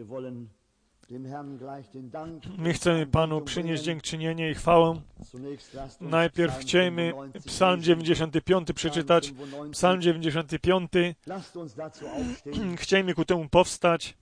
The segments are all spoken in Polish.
My chcemy Panu przynieść dziękczynienie i chwałę. Najpierw chciejmy Psalm 95 przeczytać. Psalm 95. Chciejmy ku temu powstać.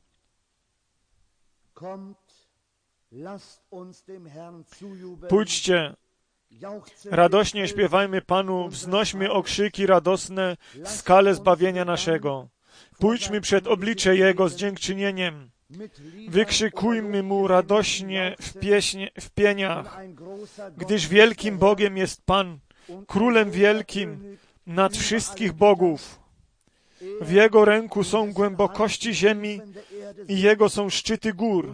Pójdźcie, radośnie śpiewajmy Panu, wznośmy okrzyki radosne, skale zbawienia naszego. Pójdźmy przed oblicze Jego z dziękczynieniem. Wykrzykujmy Mu radośnie w pieniach, gdyż wielkim Bogiem jest Pan, Królem wielkim nad wszystkich bogów. W Jego ręku są głębokości ziemi i Jego są szczyty gór.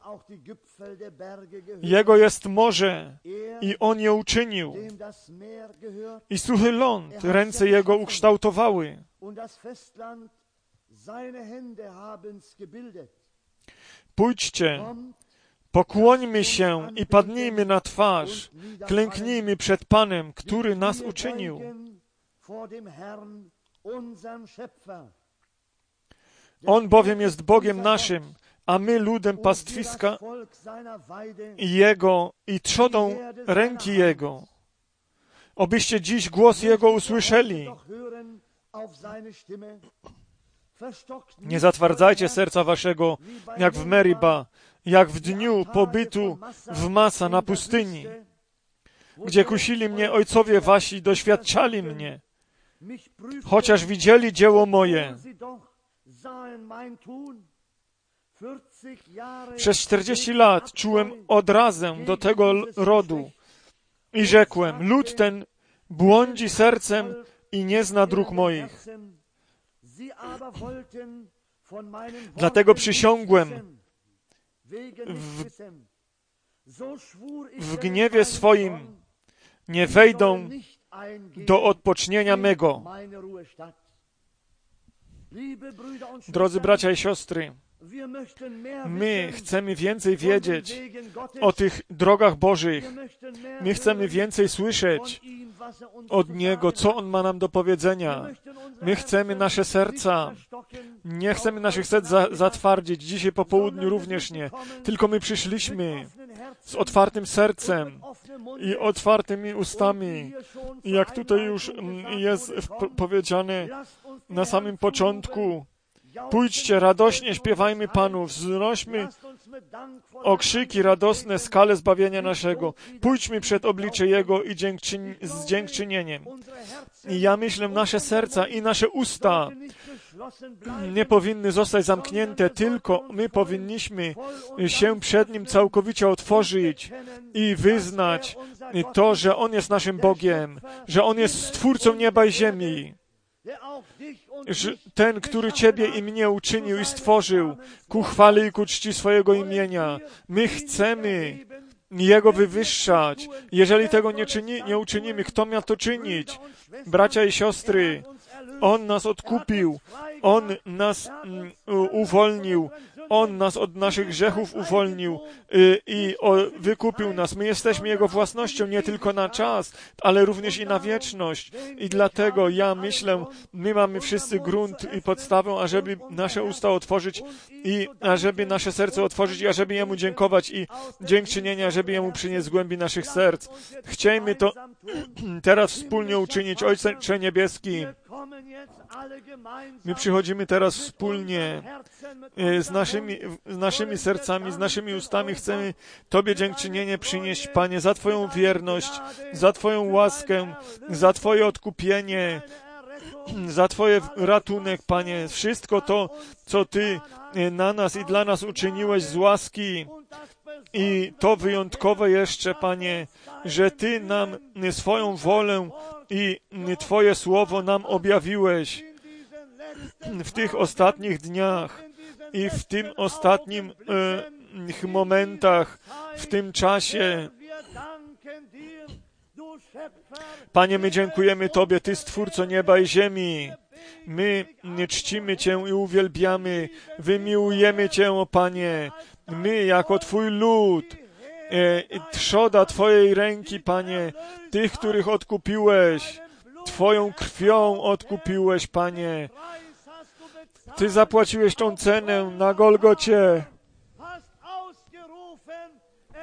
Jego jest morze i On je uczynił. I suchy ląd ręce Jego ukształtowały. Pójdźcie, pokłońmy się i padnijmy na twarz, klęknijmy przed Panem, który nas uczynił. On bowiem jest Bogiem naszym, a my ludem pastwiska Jego i trzodą ręki Jego. Obyście dziś głos Jego usłyszeli. Nie zatwardzajcie serca waszego, jak w Meriba, jak w dniu pobytu w Masa na pustyni, gdzie kusili mnie ojcowie wasi, doświadczali mnie, chociaż widzieli dzieło moje. Przez 40 lat czułem odrazę do tego rodu i rzekłem, lud ten błądzi sercem i nie zna dróg moich. Dlatego przysiągłem w gniewie swoim, nie wejdą do odpocznienia mego. Drodzy bracia i siostry, my chcemy więcej wiedzieć o tych drogach Bożych. My chcemy więcej słyszeć od Niego, co On ma nam do powiedzenia. My chcemy nasze serca, nie chcemy naszych serc zatwardzić. Dzisiaj po południu również nie. Tylko my przyszliśmy z otwartym sercem i otwartymi ustami. I jak tutaj już jest powiedziane na samym początku, pójdźcie, radośnie śpiewajmy Panu, wznośmy okrzyki radosne, skale zbawienia naszego. Pójdźmy przed oblicze Jego i z dziękczynieniem. I ja myślę, nasze serca i nasze usta nie powinny zostać zamknięte, tylko my powinniśmy się przed Nim całkowicie otworzyć i wyznać to, że On jest naszym Bogiem, że On jest Stwórcą nieba i ziemi. Ten, który Ciebie i mnie uczynił i stworzył ku chwale i ku czci swojego imienia. My chcemy Jego wywyższać. Jeżeli tego nie uczynimy, kto miał to czynić? Bracia i siostry, On nas odkupił, On nas uwolnił, On nas od naszych grzechów uwolnił i wykupił nas. My jesteśmy Jego własnością nie tylko na czas, ale również i na wieczność. I dlatego ja myślę, my mamy wszyscy grunt i podstawę, ażeby nasze usta otworzyć i ażeby nasze serce otworzyć i ażeby Jemu dziękować i dziękczynienia, ażeby Jemu przynieść z głębi naszych serc. Chciejmy to teraz wspólnie uczynić. Ojcze Niebieski, my przychodzimy teraz wspólnie z naszymi sercami, z naszymi ustami. Chcemy Tobie dziękczynienie przynieść, Panie, za Twoją wierność, za Twoją łaskę, za Twoje odkupienie, za Twoje ratunek, Panie. Wszystko to, co Ty na nas i dla nas uczyniłeś z łaski. I to wyjątkowe jeszcze, Panie, że Ty nam swoją wolę i Twoje słowo nam objawiłeś w tych ostatnich dniach i w tym ostatnim momentach, w tym czasie. Panie, my dziękujemy Tobie, Ty Stwórco nieba i ziemi. My czcimy Cię i uwielbiamy, wymiłujemy Cię, o Panie. My, jako Twój lud, trzoda Twojej ręki, Panie, tych, których odkupiłeś, Twoją krwią odkupiłeś, Panie. Ty zapłaciłeś tą cenę na Golgocie.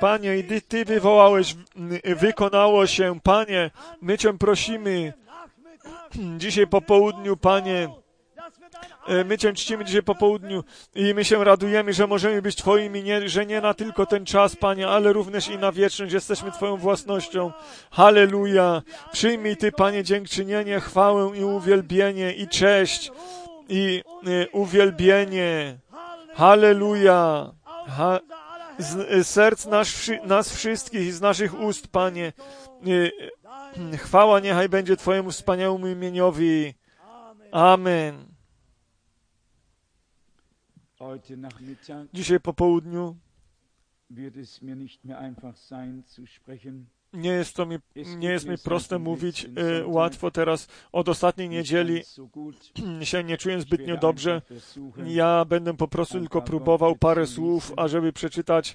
Panie, i Ty wywołałeś, wykonało się, Panie. My Cię prosimy dzisiaj po południu, Panie. My Cię czcimy dzisiaj po południu i my się radujemy, że możemy być Twoimi, że nie na tylko ten czas, Panie, ale również i na wieczność jesteśmy Twoją własnością. Halleluja! Przyjmij Ty, Panie, dziękczynienie, chwałę i uwielbienie i cześć i uwielbienie. Halleluja! Z serc nas wszystkich i z naszych ust, Panie. Chwała niechaj będzie Twojemu wspaniałemu imieniowi. Amen. Dzisiaj po południu nie jest mi proste mówić łatwo teraz. Od ostatniej niedzieli się nie czuję zbytnio dobrze. Ja będę po prostu tylko próbował parę słów, ażeby przeczytać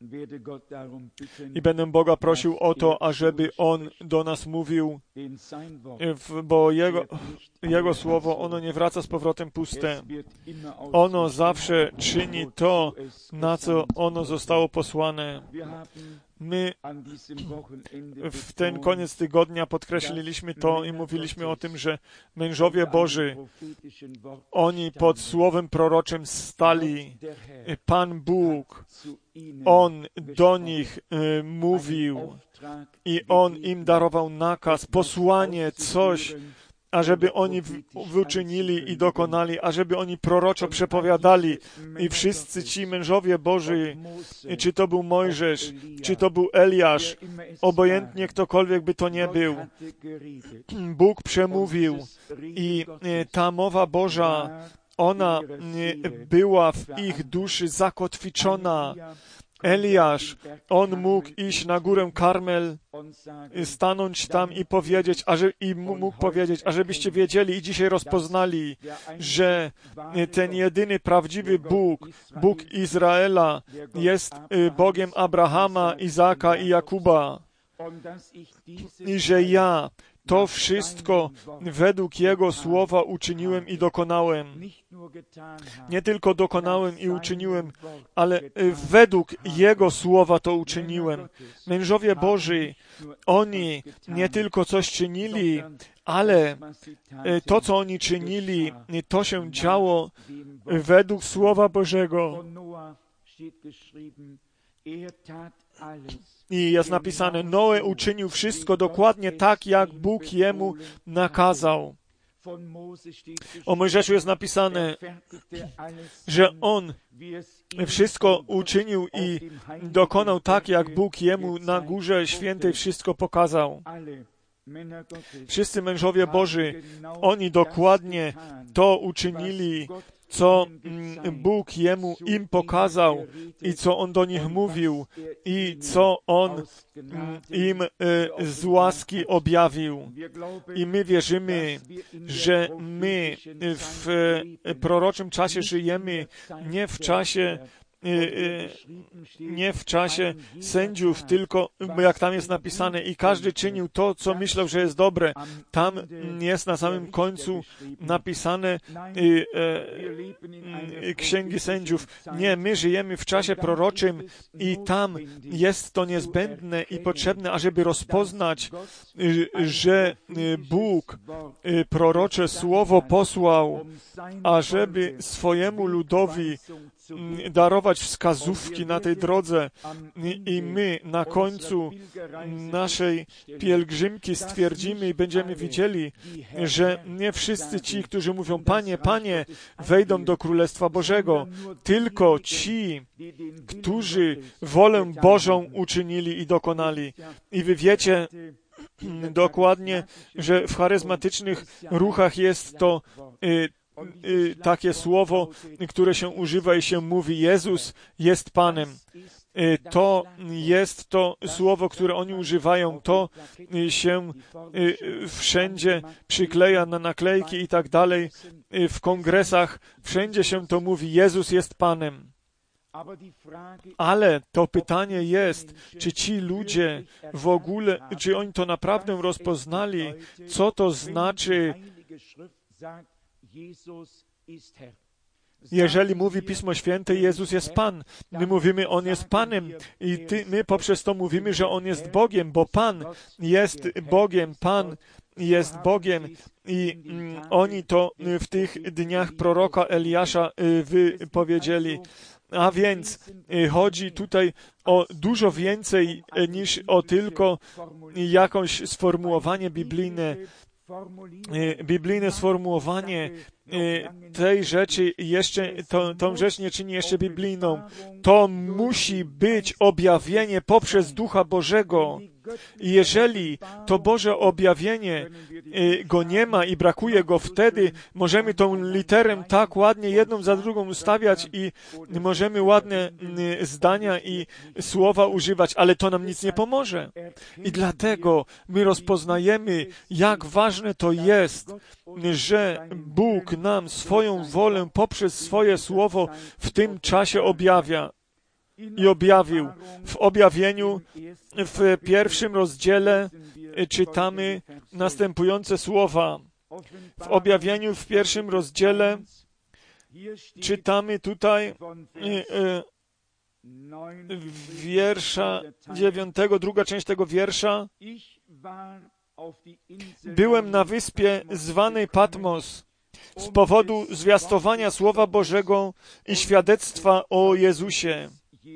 i będę Boga prosił o to, ażeby On do nas mówił, bo Jego Słowo, ono nie wraca z powrotem puste. Ono zawsze czyni to, na co ono zostało posłane. My w ten koniec tygodnia podkreśliliśmy to i mówiliśmy o tym, że mężowie Boży, oni pod słowem proroczym stali. Pan Bóg, On do nich mówił i On im darował nakaz, posłanie, coś, ażeby oni wyczynili i dokonali, ażeby oni proroczo przepowiadali. I wszyscy ci mężowie Boży, czy to był Mojżesz, czy to był Eliasz, obojętnie ktokolwiek by to nie był, Bóg przemówił i ta mowa Boża, ona była w ich duszy zakotwiczona. Eliasz, on mógł iść na górę Karmel, stanąć tam i powiedzieć, mógł powiedzieć, ażebyście wiedzieli i dzisiaj rozpoznali, że ten jedyny prawdziwy Bóg, Bóg Izraela, jest Bogiem Abrahama, Izaaka i Jakuba. I że ja to wszystko według Jego słowa uczyniłem i dokonałem. Nie tylko dokonałem i uczyniłem, ale według Jego słowa to uczyniłem. Mężowie Boży, oni nie tylko coś czynili, ale to, co oni czynili, to się działo według Słowa Bożego. I jest napisane, Noe uczynił wszystko dokładnie tak, jak Bóg jemu nakazał. O Mojżeszu jest napisane, że on wszystko uczynił i dokonał tak, jak Bóg jemu na Górze Świętej wszystko pokazał. Wszyscy mężowie Boży, oni dokładnie to uczynili, co Bóg im pokazał i co On do nich mówił i co On im z łaski objawił. I my wierzymy, że my w proroczym czasie żyjemy, nie w czasie sędziów, tylko jak tam jest napisane i każdy czynił to, co myślał, że jest dobre. Tam jest na samym końcu napisane Księgi Sędziów. Nie, my żyjemy w czasie proroczym i tam jest to niezbędne i potrzebne, ażeby rozpoznać, że Bóg prorocze słowo posłał, ażeby swojemu ludowi darować wskazówki na tej drodze i my na końcu naszej pielgrzymki stwierdzimy i będziemy widzieli, że nie wszyscy ci, którzy mówią Panie, Panie, wejdą do Królestwa Bożego, tylko ci, którzy wolę Bożą uczynili i dokonali. I wy wiecie dokładnie, że w charyzmatycznych ruchach jest to takie słowo, które się używa i się mówi, Jezus jest Panem. To jest to słowo, które oni używają, to się wszędzie przykleja na naklejki i tak dalej. W kongresach wszędzie się to mówi, Jezus jest Panem. Ale to pytanie jest, czy ci ludzie w ogóle, czy oni to naprawdę rozpoznali, co to znaczy Jeżeli mówi Pismo Święte, Jezus jest Pan, my mówimy, On jest Panem i my poprzez to mówimy, że On jest Bogiem, bo Pan jest Bogiem, Pan jest Bogiem i oni to w tych dniach proroka Eliasza wypowiedzieli. A więc chodzi tutaj o dużo więcej niż o tylko jakieś sformułowanie biblijne. Biblijne sformułowanie tej rzeczy jeszcze, tą rzecz nie czyni jeszcze biblijną. To musi być objawienie poprzez Ducha Bożego. I jeżeli to Boże objawienie go nie ma i brakuje go, wtedy możemy tą literę tak ładnie jedną za drugą ustawiać i możemy ładne zdania i słowa używać, ale to nam nic nie pomoże. I dlatego my rozpoznajemy, jak ważne to jest, że Bóg nam swoją wolę poprzez swoje słowo w tym czasie objawia. I objawił. W objawieniu, w 1 rozdziale czytamy następujące słowa. W objawieniu w 1 rozdziale czytamy tutaj wiersza 9, druga część tego wiersza. Byłem na wyspie zwanej Patmos z powodu zwiastowania Słowa Bożego i świadectwa o Jezusie.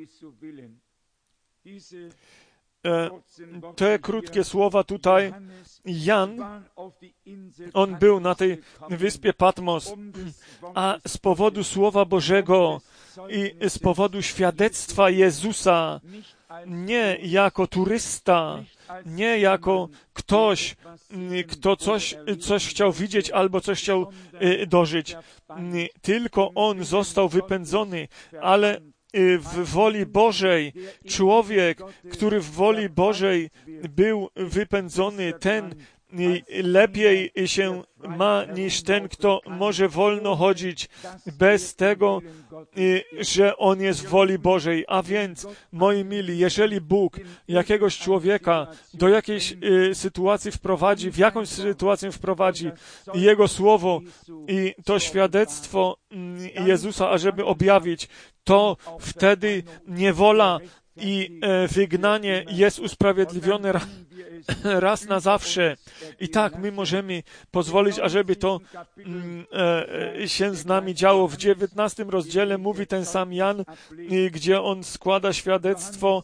Te krótkie słowa tutaj, Jan, on był na tej wyspie Patmos, a z powodu Słowa Bożego i z powodu świadectwa Jezusa, nie jako turysta, nie jako ktoś, kto coś chciał widzieć albo coś chciał dożyć, tylko on został wypędzony, ale w woli Bożej, człowiek, który w woli Bożej był wypędzony, ten lepiej się ma niż ten, kto może wolno chodzić bez tego, że on jest w woli Bożej. A więc, moi mili, jeżeli Bóg jakiegoś człowieka do jakiejś sytuacji wprowadzi, w jakąś sytuację wprowadzi Jego Słowo i to świadectwo Jezusa, ażeby objawić, to wtedy niewola i wygnanie jest usprawiedliwione raz na zawsze. I tak my możemy pozwolić, ażeby to się z nami działo. W 19 rozdziale mówi ten sam Jan, gdzie on składa świadectwo.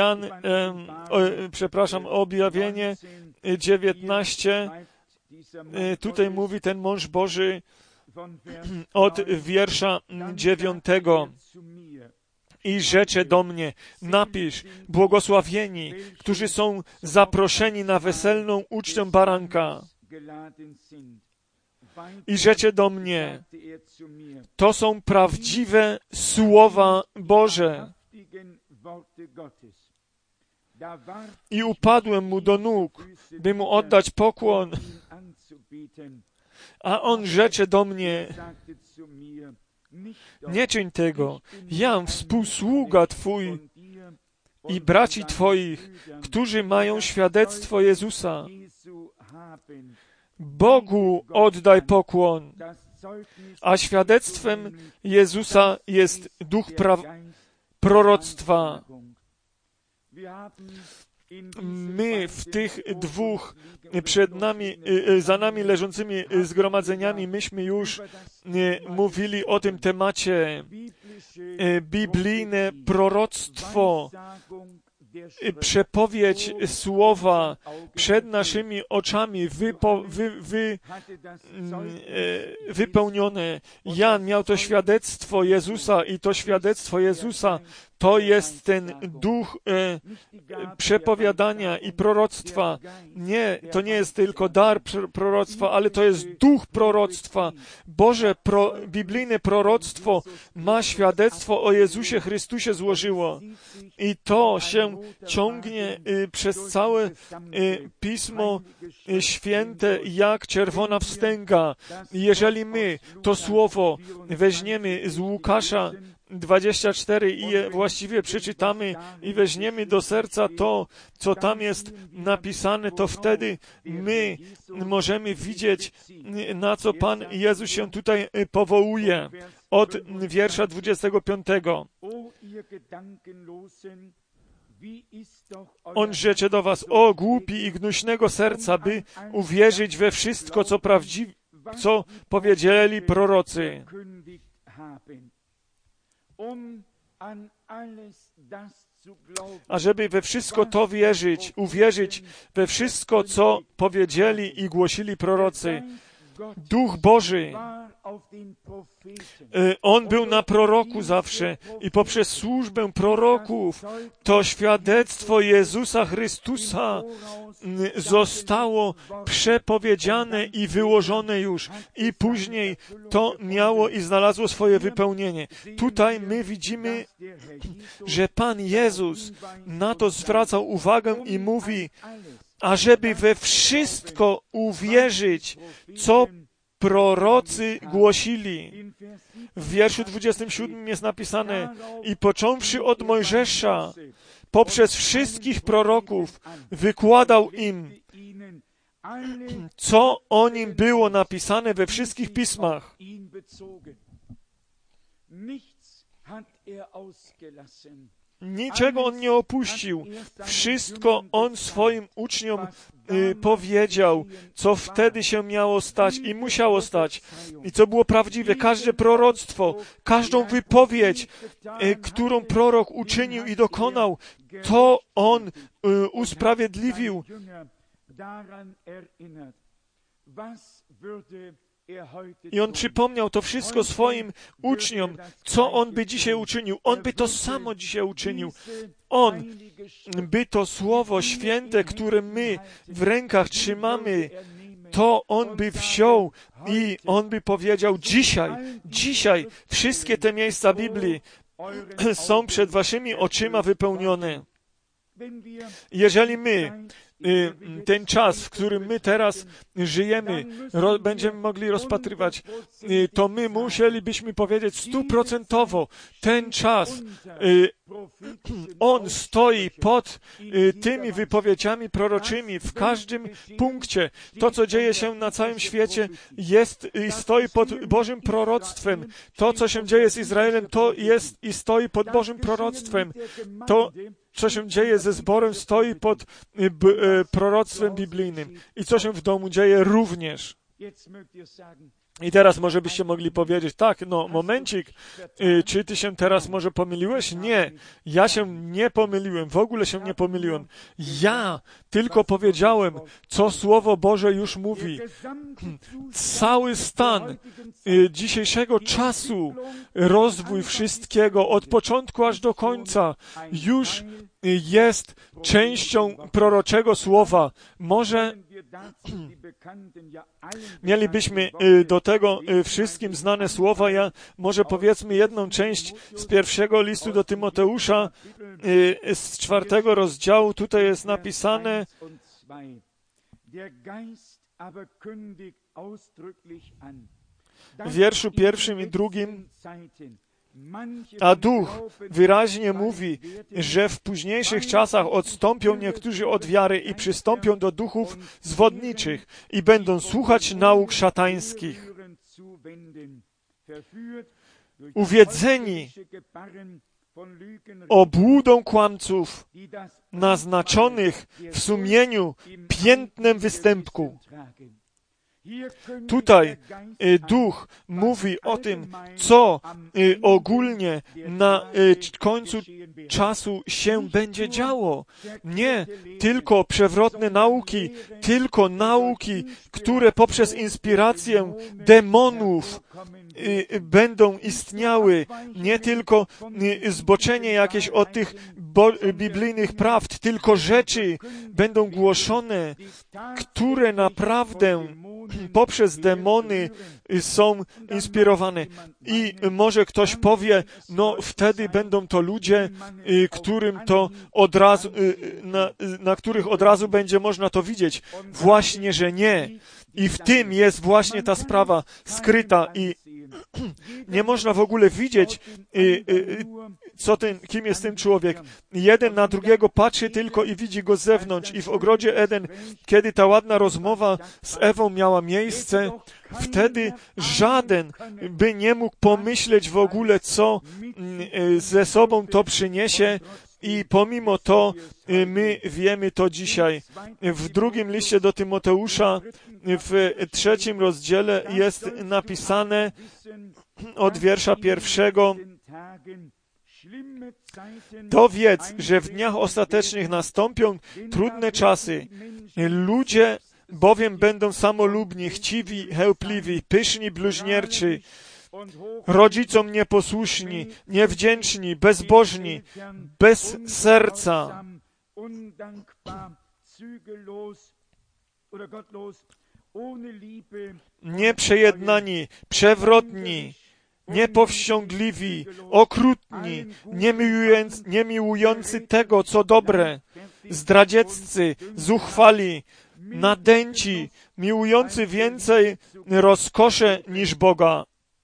Objawienie 19. Tutaj mówi ten mąż Boży od wiersza 9. I rzecze do mnie, napisz, błogosławieni, którzy są zaproszeni na weselną ucztę baranka. I rzecze do mnie, to są prawdziwe słowa Boże. I upadłem mu do nóg, by mu oddać pokłon. A on rzecze do mnie, nie czyń tego, jam współsługa Twój i braci Twoich, którzy mają świadectwo Jezusa. Bogu oddaj pokłon, a świadectwem Jezusa jest duch proroctwa. My w tych dwóch za nami leżącymi zgromadzeniami, myśmy już mówili o tym temacie. Biblijne proroctwo, przepowiedź słowa przed naszymi oczami wypełnione. Jan miał to świadectwo Jezusa i to świadectwo Jezusa to jest ten duch przepowiadania i proroctwa. Nie, to nie jest tylko dar proroctwa, ale to jest duch proroctwa. Boże, biblijne proroctwo ma świadectwo o Jezusie Chrystusie złożyło. I to się ciągnie przez całe Pismo Święte jak czerwona wstęga. Jeżeli my to słowo weźmiemy z Łukasza 24 i je właściwie przeczytamy i weźmiemy do serca to, co tam jest napisane, to wtedy my możemy widzieć, na co Pan Jezus się tutaj powołuje. Od wiersza 25. On rzecze do was, o głupi i gnuśnego serca, by uwierzyć we wszystko, co powiedzieli prorocy. Ażeby we wszystko to wierzyć, uwierzyć we wszystko, co powiedzieli i głosili prorocy. Duch Boży, On był na proroku zawsze i poprzez służbę proroków to świadectwo Jezusa Chrystusa zostało przepowiedziane i wyłożone już i później to miało i znalazło swoje wypełnienie. Tutaj my widzimy, że Pan Jezus na to zwracał uwagę i mówi, ażeby we wszystko uwierzyć, co prorocy głosili. W wierszu 27 jest napisane, i począwszy od Mojżesza, poprzez wszystkich proroków, wykładał im, co o nim było napisane we wszystkich pismach. Niczego on nie opuścił. Wszystko on swoim uczniom powiedział, co wtedy się miało stać i musiało stać. I co było prawdziwe. Każde proroctwo, każdą wypowiedź, którą prorok uczynił i dokonał, to on usprawiedliwił. I on przypomniał to wszystko swoim uczniom, co on by dzisiaj uczynił. On by to samo dzisiaj uczynił. On by to Słowo Święte, które my w rękach trzymamy, to on by wziął i on by powiedział dzisiaj wszystkie te miejsca Biblii są przed waszymi oczyma wypełnione. Jeżeli my ten czas, w którym my teraz żyjemy, będziemy mogli rozpatrywać, to my musielibyśmy powiedzieć 100%, ten czas, on stoi pod tymi wypowiedziami proroczymi w każdym punkcie. To, co dzieje się na całym świecie, jest i stoi pod Bożym proroctwem. To, co się dzieje z Izraelem, to jest i stoi pod Bożym proroctwem. To, co się dzieje ze zborem, stoi pod proroctwem biblijnym. I co się w domu dzieje również. I teraz może byście mogli powiedzieć, tak, no momencik, czy ty się teraz może pomyliłeś? Nie, ja się nie pomyliłem, w ogóle się nie pomyliłem. Ja tylko powiedziałem, co Słowo Boże już mówi. Cały stan dzisiejszego czasu, rozwój wszystkiego, od początku aż do końca, już jest częścią proroczego słowa. Może mielibyśmy do tego wszystkim znane słowa. Może powiedzmy jedną część z pierwszego listu do Tymoteusza, z 4 rozdziału. Tutaj jest napisane: w wierszu 1 i 2. A Duch wyraźnie mówi, że w późniejszych czasach odstąpią niektórzy od wiary i przystąpią do duchów zwodniczych i będą słuchać nauk szatańskich. Uwiedzeni obłudą kłamców, naznaczonych w sumieniu piętnem występku. Tutaj Duch mówi o tym, co ogólnie na końcu czasu się będzie działo. Nie tylko przewrotne nauki, tylko nauki, które poprzez inspirację demonów będą istniały. Nie tylko zboczenie jakieś od tych biblijnych prawd, tylko rzeczy będą głoszone, które naprawdę poprzez demony są inspirowane. I może ktoś powie, no wtedy będą to ludzie, którym to od razu, na których od razu będzie można to widzieć. Właśnie, że nie. I w tym jest właśnie ta sprawa skryta i nie można w ogóle widzieć, kim jest ten człowiek. Jeden na drugiego patrzy tylko i widzi go z zewnątrz. I w ogrodzie Eden, kiedy ta ładna rozmowa z Ewą miała miejsce, wtedy żaden by nie mógł pomyśleć w ogóle, co ze sobą to przyniesie. I pomimo to my wiemy to dzisiaj. W drugim liście do Tymoteusza, w 3 rozdziale jest napisane od wiersza 1: To wiedz, że w dniach ostatecznych nastąpią trudne czasy. Ludzie bowiem będą samolubni, chciwi, chełpliwi, pyszni, bluźnierczy, rodzicom nieposłuszni, niewdzięczni, bezbożni, bez serca, nieprzejednani, przewrotni, niepowściągliwi, okrutni, niemiłujący tego, co dobre, zdradzieccy, zuchwali, nadęci, miłujący więcej rozkosze niż Boga,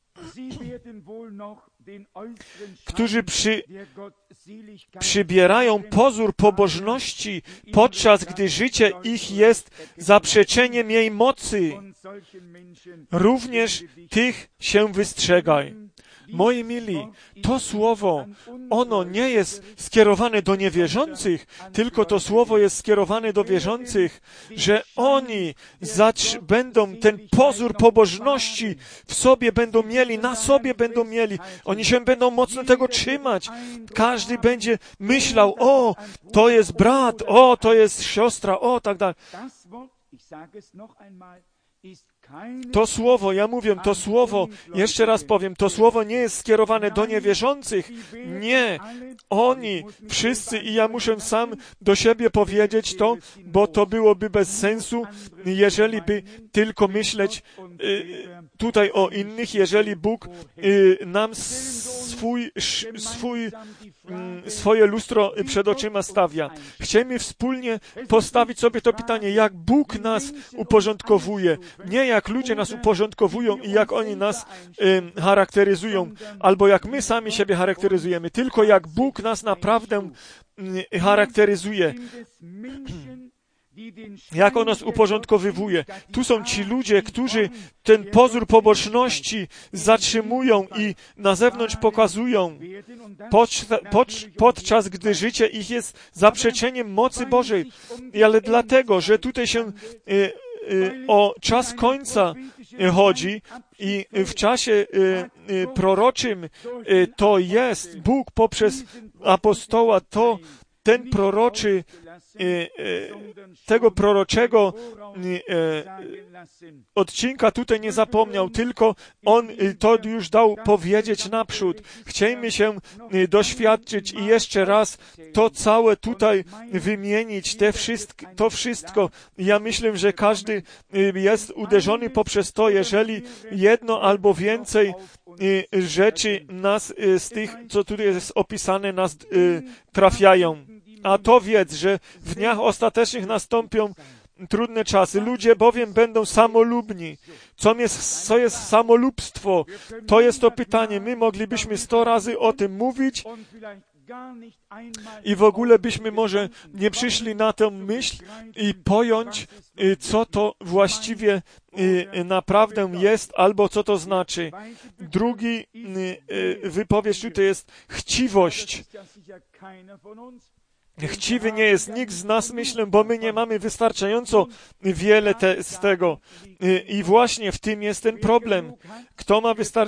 którzy przybierają pozór pobożności, podczas gdy życie ich jest zaprzeczeniem jej mocy. Również tych się wystrzegaj. Moi mili, to słowo, ono nie jest skierowane do niewierzących, tylko to słowo jest skierowane do wierzących, że oni będą ten pozór pobożności w sobie będą mieli, na sobie będą mieli. Oni się będą mocno tego trzymać. Każdy będzie myślał, o, to jest brat, o, to jest siostra, o, tak dalej. To słowo, ja mówię, to słowo, jeszcze raz powiem, to słowo nie jest skierowane do niewierzących. Nie. Oni wszyscy, i ja muszę sam do siebie powiedzieć to, bo to byłoby bez sensu, jeżeli by tylko myśleć tutaj o innych, jeżeli Bóg nam swoje lustro przed oczyma stawia. Chcemy wspólnie postawić sobie to pytanie, jak Bóg nas uporządkowuje. Nie jak ludzie nas uporządkowują i jak oni nas charakteryzują, albo jak my sami siebie charakteryzujemy, tylko jak Bóg nas naprawdę charakteryzuje. Jak on nas uporządkowywuje. Tu są ci ludzie, którzy ten pozór pobożności zatrzymują i na zewnątrz pokazują, podczas gdy życie ich jest zaprzeczeniem mocy Bożej. Ale dlatego, że tutaj się o czas końca chodzi i w czasie proroczym to jest Bóg poprzez apostoła, to ten proroczy, tego proroczego odcinka tutaj nie zapomniał, tylko on to już dał powiedzieć naprzód. Chciejmy się doświadczyć i jeszcze raz to całe tutaj wymienić, to wszystko. Ja myślę, że każdy jest uderzony poprzez to, jeżeli jedno albo więcej rzeczy nas z tych, co tutaj jest opisane, nas trafiają. A to wiedz, że w dniach ostatecznych nastąpią trudne czasy. Ludzie bowiem będą samolubni. Co jest samolubstwo? To jest to pytanie. My moglibyśmy 100 razy o tym mówić i w ogóle byśmy może nie przyszli na tę myśl i pojąć, co to właściwie naprawdę jest, albo co to znaczy. Drugi wypowiedź tutaj jest chciwość. Chciwy nie jest nikt z nas, myślę, bo my nie mamy wystarczająco wiele z tego. I właśnie w tym jest ten problem. Kto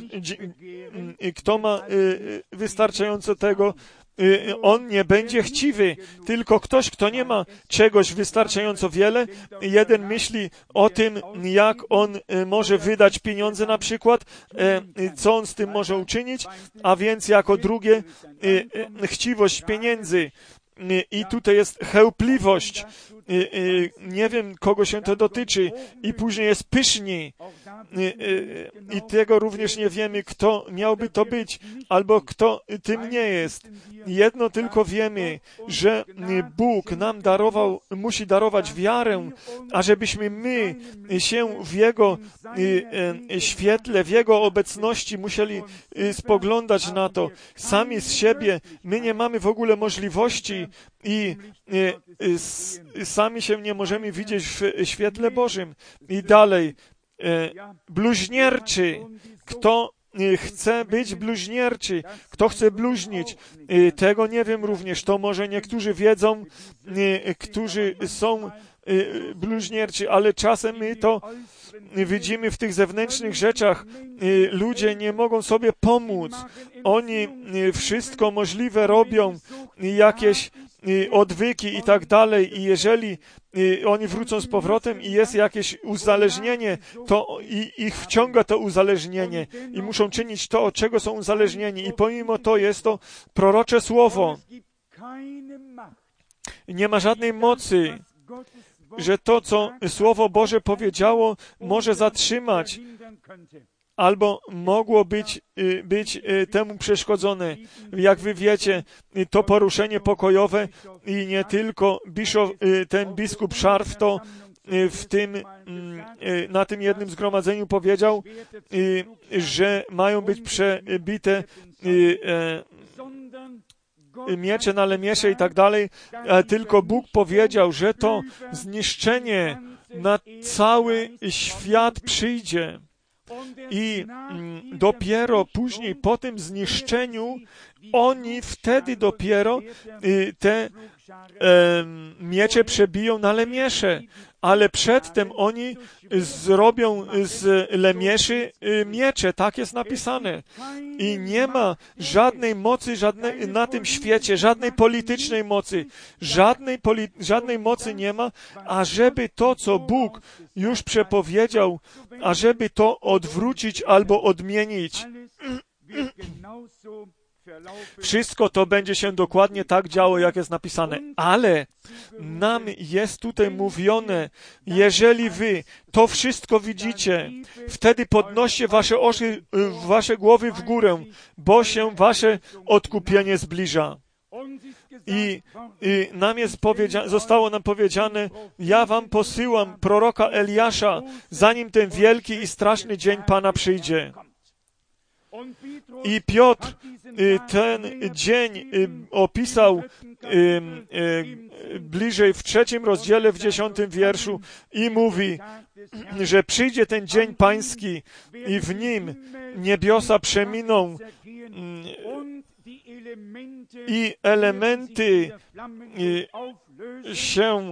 ma wystarczająco tego, on nie będzie chciwy. Tylko ktoś, kto nie ma czegoś wystarczająco wiele, jeden myśli o tym, jak on może wydać pieniądze na przykład, co on z tym może uczynić, a więc jako drugie chciwość pieniędzy. I tutaj jest chełpliwość. nie wiem, kogo się to dotyczy, i później jest pyszni, i tego również nie wiemy, kto miałby to być, albo kto tym nie jest. Jedno tylko wiemy, że Bóg nam musi darować wiarę, ażebyśmy my się w Jego świetle, w Jego obecności musieli spoglądać na to. Sami z siebie my nie mamy w ogóle możliwości i sami się nie możemy widzieć w świetle Bożym. I dalej, bluźnierczy. Kto chce być bluźnierczy? Kto chce bluźnić? Tego nie wiem również. To może niektórzy wiedzą, którzy są bluźnierczy, ale czasem my to widzimy w tych zewnętrznych rzeczach. Ludzie nie mogą sobie pomóc. Oni wszystko możliwe robią, jakieś odwyki i tak dalej, i jeżeli oni wrócą z powrotem i jest jakieś uzależnienie, to ich wciąga to uzależnienie i muszą czynić to, od czego są uzależnieni, i pomimo to jest to prorocze słowo. Nie ma żadnej mocy, że to, co Słowo Boże powiedziało, może zatrzymać albo mogło być temu przeszkodzone. Jak wy wiecie, to poruszenie pokojowe i nie tylko ten biskup Szarf to na tym jednym zgromadzeniu powiedział, że mają być przebite miecze na lemiesze i tak dalej, tylko Bóg powiedział, że to zniszczenie na cały świat przyjdzie. I dopiero później, po tym zniszczeniu, oni wtedy dopiero te miecze przebiją na lemiesze. Ale przedtem oni zrobią z lemieszy miecze. Tak jest napisane. I nie ma żadnej mocy na tym świecie, żadnej politycznej mocy. Żadnej mocy nie ma, ażeby to, co Bóg już przepowiedział, ażeby to odwrócić albo odmienić. Wszystko to będzie się dokładnie tak działo, jak jest napisane. Ale nam jest tutaj mówione, jeżeli wy to wszystko widzicie, wtedy podnoście wasze głowy w górę, bo się wasze odkupienie zbliża. I zostało nam powiedziane, ja wam posyłam proroka Eliasza, zanim ten wielki i straszny dzień Pana przyjdzie. I Piotr ten dzień opisał bliżej w 3 rozdziale, w 10 wierszu i mówi, że przyjdzie ten dzień pański i w nim niebiosa przeminą i elementy się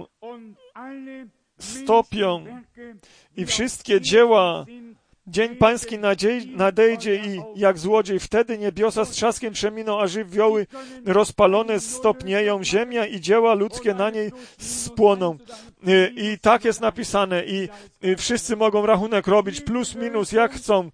stopią i wszystkie dzieła. Dzień pański nadejdzie i jak złodziej, wtedy niebiosa z trzaskiem przeminą, a żywioły rozpalone stopnieją, ziemia i dzieła ludzkie na niej spłoną. I tak jest napisane i wszyscy mogą rachunek robić plus, minus, jak chcą.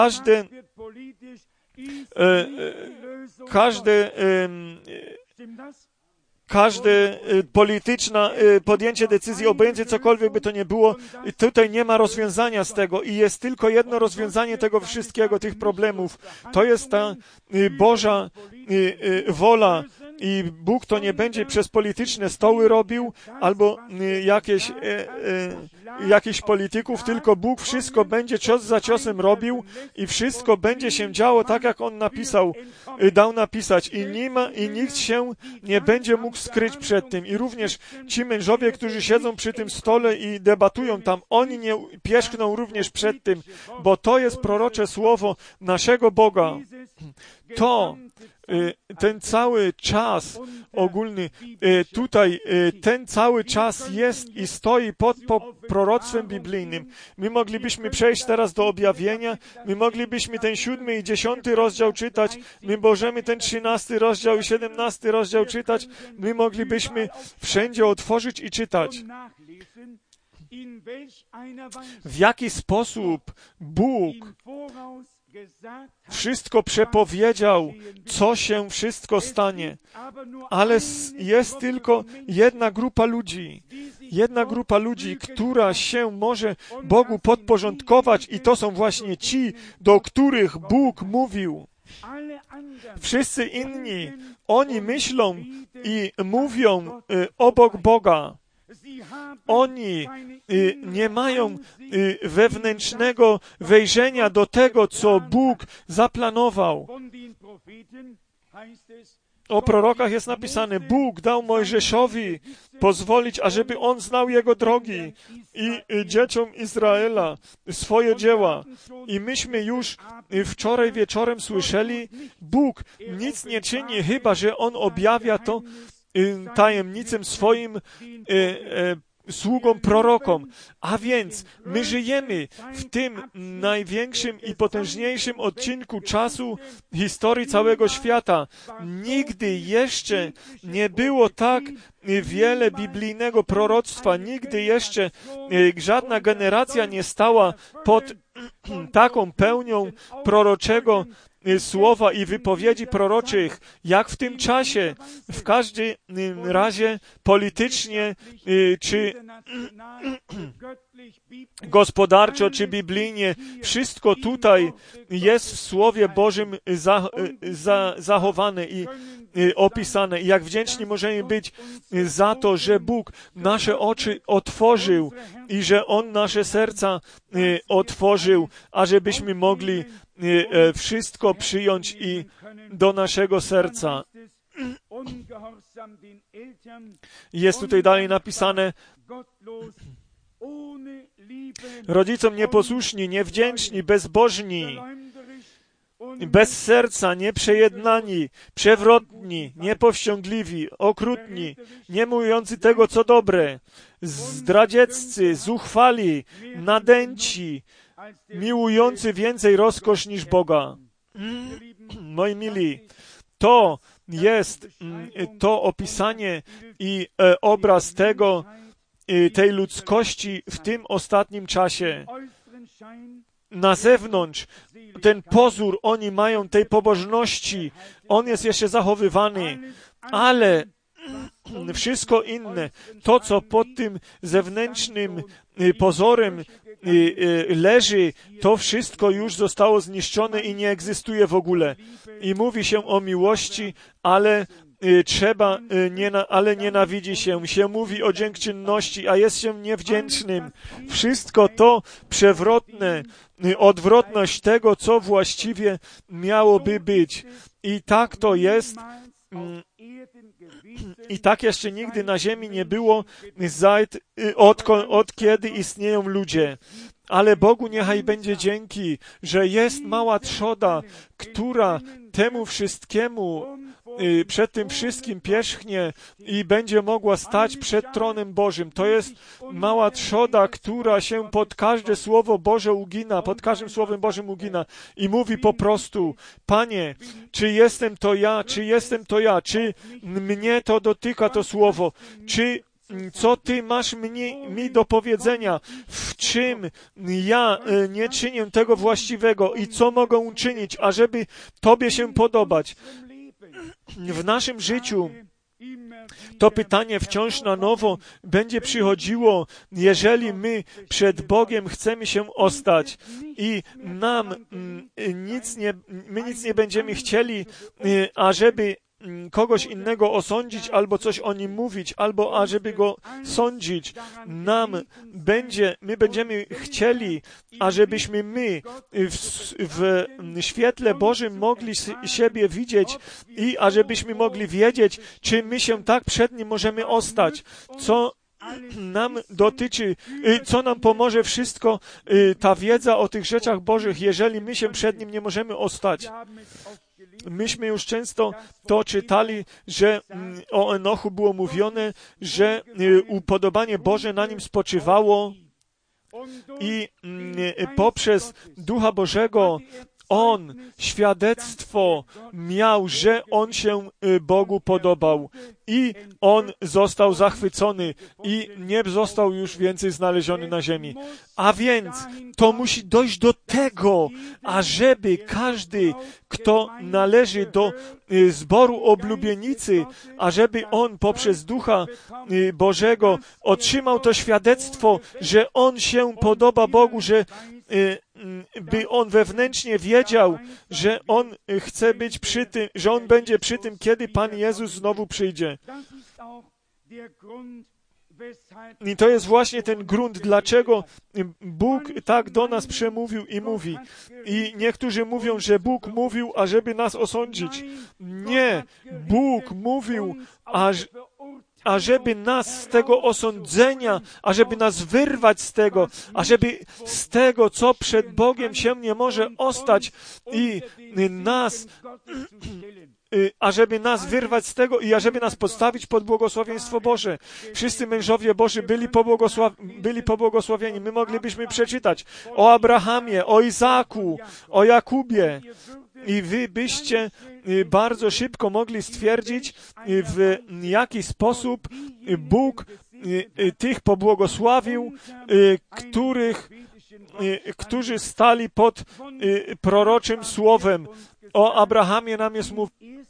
Każde polityczne podjęcie decyzji, obojętnie cokolwiek by to nie było, tutaj nie ma rozwiązania z tego i jest tylko jedno rozwiązanie tego wszystkiego, tych problemów. To jest ta Boża wola i Bóg to nie będzie przez polityczne stoły robił albo jakichś polityków, tylko Bóg wszystko będzie cios za ciosem robił i wszystko będzie się działo tak, jak On dał napisać i nikt się nie będzie mógł skryć przed tym. I również ci mężowie, którzy siedzą przy tym stole i debatują tam, oni nie pierzchną również przed tym, bo to jest prorocze słowo naszego Boga. Ten cały czas ogólny, tutaj ten cały czas jest i stoi pod proroctwem biblijnym. My moglibyśmy przejść teraz do objawienia, my moglibyśmy ten 7 i 10 rozdział czytać, my możemy ten 13 rozdział i 17 rozdział czytać, my moglibyśmy wszędzie otworzyć i czytać. W jaki sposób Bóg wszystko przepowiedział, co się wszystko stanie. Ale jest tylko jedna grupa ludzi, Jedna grupa ludzi, która się może Bogu podporządkować i to są właśnie ci, do których Bóg mówił. Wszyscy inni, oni myślą i mówią obok Boga. Oni nie mają wewnętrznego wejrzenia do tego, co Bóg zaplanował. O prorokach jest napisane, Bóg dał Mojżeszowi pozwolić, ażeby on znał jego drogi i dzieciom Izraela swoje dzieła. I myśmy już wczoraj wieczorem słyszeli, Bóg nic nie czyni, chyba że on objawia to tajemnicę swoim sługom prorokom. A więc my żyjemy w tym największym i potężniejszym odcinku czasu historii całego świata. Nigdy jeszcze nie było tak wiele biblijnego proroctwa. Nigdy jeszcze żadna generacja nie stała pod taką pełnią proroczego słowa i wypowiedzi proroczych, jak w tym czasie, w każdym razie politycznie, czy gospodarczo, czy biblijnie, wszystko tutaj jest w Słowie Bożym zachowane i opisane. I jak wdzięczni możemy być za to, że Bóg nasze oczy otworzył i że On nasze serca otworzył, ażebyśmy mogli wszystko przyjąć i do naszego serca. Jest tutaj dalej napisane, rodzicom nieposłuszni, niewdzięczni, bezbożni, bez serca, nieprzejednani, przewrotni, niepowściągliwi, okrutni, nie mówiący tego, co dobre, zdradzieccy, zuchwali, nadęci, miłujący więcej rozkosz niż Boga. Moi mili, to jest to opisanie i obraz tej ludzkości w tym ostatnim czasie. Na zewnątrz ten pozór oni mają tej pobożności, on jest jeszcze zachowywany, ale wszystko inne, to co pod tym zewnętrznym pozorem leży, to wszystko już zostało zniszczone i nie egzystuje w ogóle. I mówi się o miłości, ale ale nienawidzi się mówi o dziękczynności, a jest się niewdzięcznym. Wszystko to przewrotne, odwrotność tego, co właściwie miałoby być. I tak to jest. I tak jeszcze nigdy na ziemi nie było, od kiedy istnieją ludzie. Ale Bogu niechaj będzie dzięki, że jest mała trzoda, która temu wszystkiemu, przed tym wszystkim pierzchnie i będzie mogła stać przed tronem Bożym. To jest mała trzoda, która się pod każde Słowo Boże ugina, pod każdym Słowem Bożym ugina i mówi po prostu, Panie, czy jestem to ja, czy jestem to ja, czy mnie to dotyka to Słowo, czy co Ty masz mi do powiedzenia, w czym ja nie czynię tego właściwego i co mogę uczynić, ażeby Tobie się podobać. W naszym życiu to pytanie wciąż na nowo będzie przychodziło, jeżeli my przed Bogiem chcemy się ostać i my nic nie będziemy chcieli, ażeby kogoś innego osądzić, albo coś o nim mówić, albo ażeby go sądzić. My będziemy chcieli, ażebyśmy my w świetle Bożym mogli siebie widzieć i ażebyśmy mogli wiedzieć, czy my się tak przed Nim możemy ostać, co nam dotyczy, co nam pomoże wszystko, ta wiedza o tych rzeczach Bożych, jeżeli my się przed Nim nie możemy ostać. Myśmy już często to czytali, że o Enochu było mówione, że upodobanie Boże na nim spoczywało i poprzez Ducha Bożego on świadectwo miał, że on się Bogu podobał i on został zachwycony i nie został już więcej znaleziony na ziemi. A więc to musi dojść do tego, ażeby każdy, kto należy do zboru oblubienicy, ażeby on poprzez Ducha Bożego otrzymał to świadectwo, że on się podoba Bogu, że by on wewnętrznie wiedział, że on chce być przy tym, że on będzie przy tym, kiedy Pan Jezus znowu przyjdzie. I to jest właśnie ten grunt, dlaczego Bóg tak do nas przemówił i mówi. I niektórzy mówią, że Bóg mówił, ażeby nas osądzić. Nie, Bóg mówił, ażeby nas z tego osądzenia, ażeby nas wyrwać z tego, ażeby z tego, co przed Bogiem się nie może ostać i nas, ażeby nas wyrwać z tego i ażeby nas postawić pod błogosławieństwo Boże. Wszyscy mężowie Boży byli pobłogosławieni. My moglibyśmy przeczytać o Abrahamie, o Izaku, o Jakubie. I wy byście bardzo szybko mogli stwierdzić, w jaki sposób Bóg tych pobłogosławił, którzy stali pod proroczym słowem. O Abrahamie nam jest mówione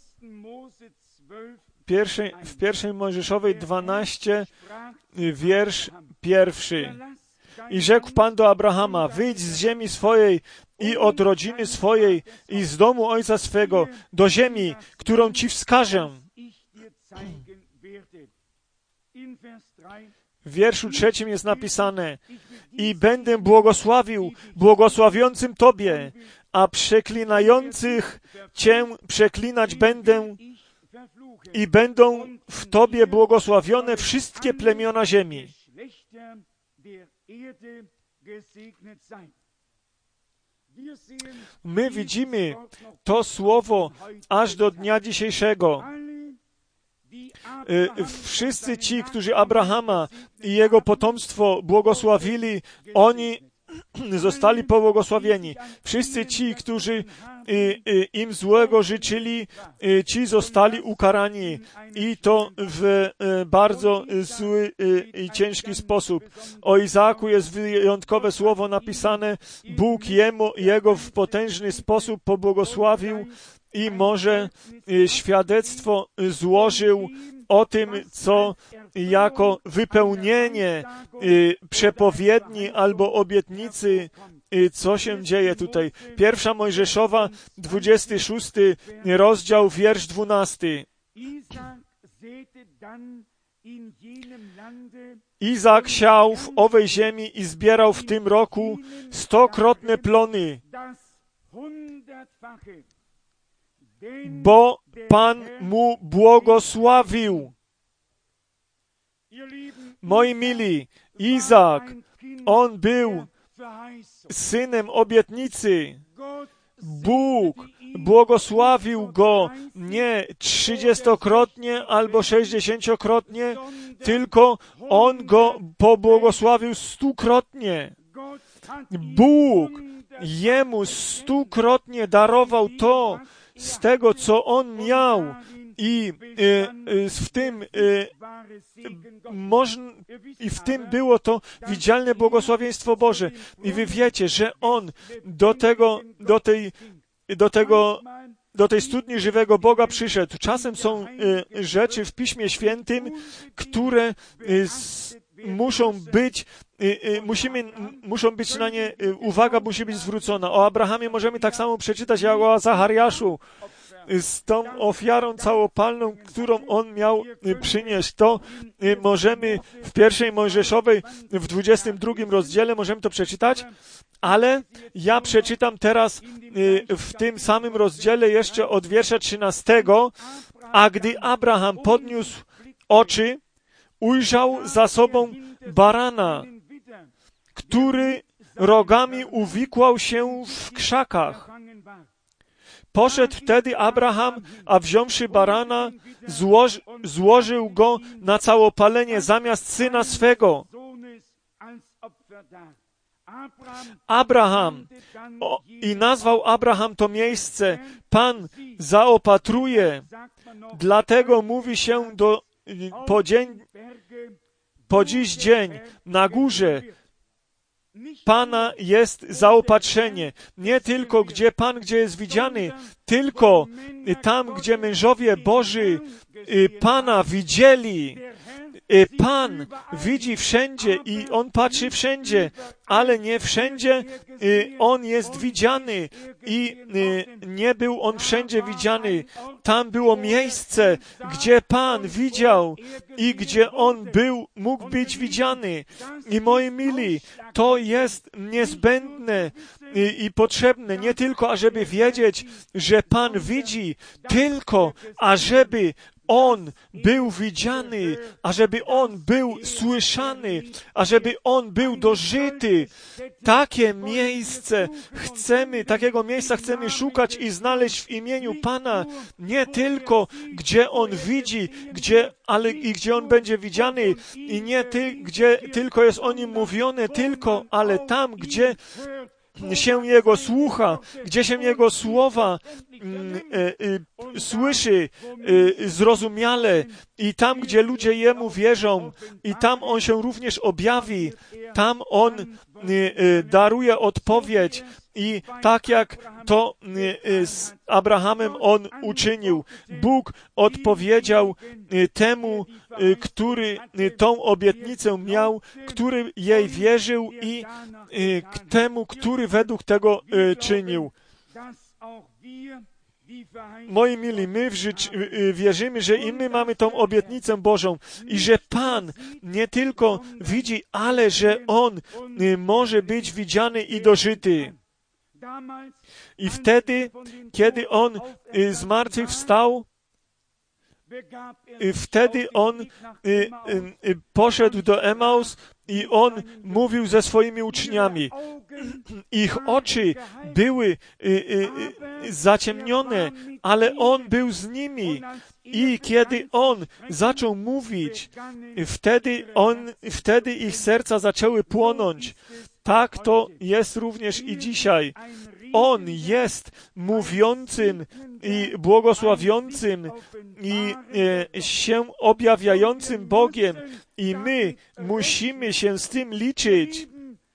w pierwszej Mojżeszowej 12, wiersz 1. I rzekł Pan do Abrahama, wyjdź z ziemi swojej i od rodziny swojej i z domu ojca swego do ziemi, którą Ci wskażę. W wierszu 3 jest napisane i będę błogosławił błogosławiącym Tobie, a przeklinających Cię przeklinać będę i będą w Tobie błogosławione wszystkie plemiona ziemi. My widzimy to słowo aż do dnia dzisiejszego. Wszyscy ci, którzy Abrahama i jego potomstwo błogosławili, oni zostali pobłogosławieni. Wszyscy ci, którzy im złego życzyli, ci zostali ukarani i to w bardzo zły i ciężki sposób. O Izaku jest wyjątkowe słowo napisane. Bóg jego w potężny sposób pobłogosławił i może świadectwo złożył o tym, co jako wypełnienie przepowiedni albo obietnicy, co się dzieje tutaj. 1 Mojżeszowa, 26 rozdział, wiersz 12. Izak siał w owej ziemi i zbierał w tym roku 100-krotne plony, bo Pan mu błogosławił. Moi mili, Izak, on był synem obietnicy. Bóg błogosławił go nie 30-krotnie albo 60-krotnie, tylko on go pobłogosławił 100-krotnie. Bóg jemu 100-krotnie darował to z tego, co on miał. I w tym było to widzialne błogosławieństwo Boże. I wy wiecie, że on do tej studni żywego Boga przyszedł. Czasem są rzeczy w Piśmie Świętym, które muszą być na nie, uwaga musi być zwrócona. O Abrahamie możemy tak samo przeczytać, jak o Zachariaszu, z tą ofiarą całopalną, którą on miał przynieść. To możemy w pierwszej Mojżeszowej, w 22 rozdziale, możemy to przeczytać, ale ja przeczytam teraz w tym samym rozdziale jeszcze od wiersza 13, a gdy Abraham podniósł oczy, ujrzał za sobą barana, który rogami uwikłał się w krzakach. Poszedł wtedy Abraham, a wziąwszy barana, złożył go na całopalenie zamiast syna swego. Abraham i nazwał Abraham to miejsce, Pan zaopatruje, dlatego mówi się po dziś dzień na górze Pana jest zaopatrzenie. Nie tylko gdzie jest widziany, tylko tam, gdzie mężowie Boży Pana widzieli. Pan widzi wszędzie i On patrzy wszędzie, ale nie wszędzie On jest widziany i nie był On wszędzie widziany. Tam było miejsce, gdzie Pan widział i gdzie On mógł być widziany. I moi mili, to jest niezbędne i potrzebne nie tylko, ażeby wiedzieć, że Pan widzi, tylko ażeby On był widziany, ażeby On był słyszany, ażeby On był dożyty. Takiego miejsca chcemy szukać i znaleźć w imieniu Pana. Nie tylko, gdzie On widzi, ale i gdzie On będzie widziany i nie gdzie tylko jest o Nim mówione, ale tam, gdzie się Jego słucha, gdzie się Jego słowa słyszy zrozumiale i tam, gdzie ludzie Jemu wierzą i tam On się również objawi, tam On daruje odpowiedź i tak jak to z Abrahamem On uczynił. Bóg odpowiedział temu, który tą obietnicę miał, który jej wierzył i temu, który według tego czynił. Moi mili, my wierzymy, że i my mamy tą obietnicę Bożą i że Pan nie tylko widzi, ale że On może być widziany i dożyty. I wtedy, kiedy On zmartwychwstał, wtedy On poszedł do Emaus i On mówił ze swoimi uczniami. Ich oczy były zaciemnione, ale On był z nimi. I kiedy On zaczął mówić, wtedy ich serca zaczęły płonąć. Tak to jest również i dzisiaj. On jest mówiącym i błogosławiącym i się objawiającym Bogiem i my musimy się z tym liczyć.